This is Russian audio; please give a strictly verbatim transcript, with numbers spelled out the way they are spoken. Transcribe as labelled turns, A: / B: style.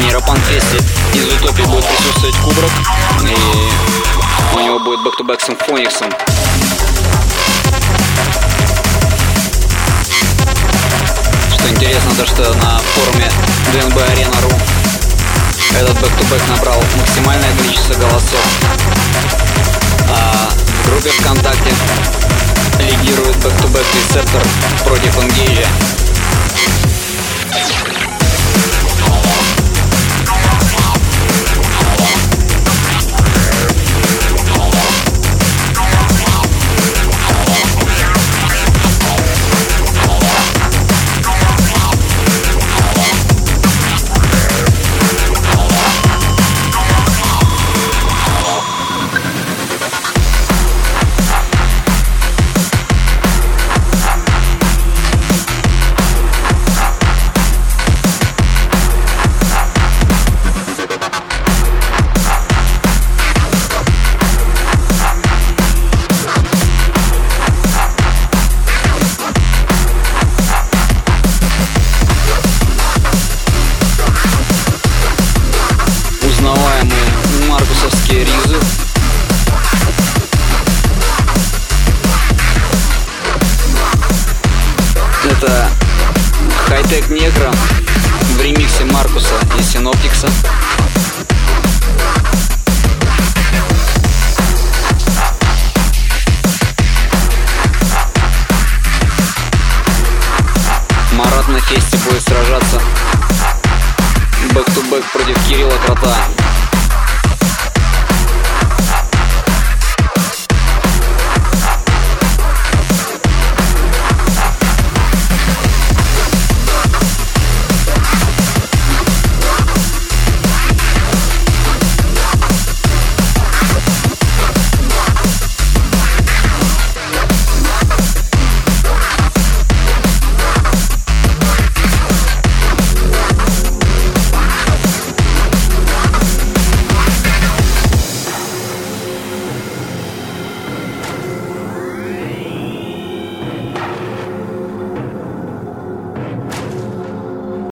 A: Нейропанк-фесте из Утопии будет присутствовать Кубрак, и у него будет бэк-ту-бэк с Симфониксом. Что интересно, то что на форуме ди эн би арена точка ру этот бэк-ту-бэк набрал максимальное количество голосов, а в группе ВКонтакте лидирует бэк-ту-бэк Рецептор против Engage. Маркусовские ризы. Это хай-тек негро в ремиксе Маркуса и Синоптикса. Марат на фесте будет сражаться бэк-ту-бэк против Кирилла Крота.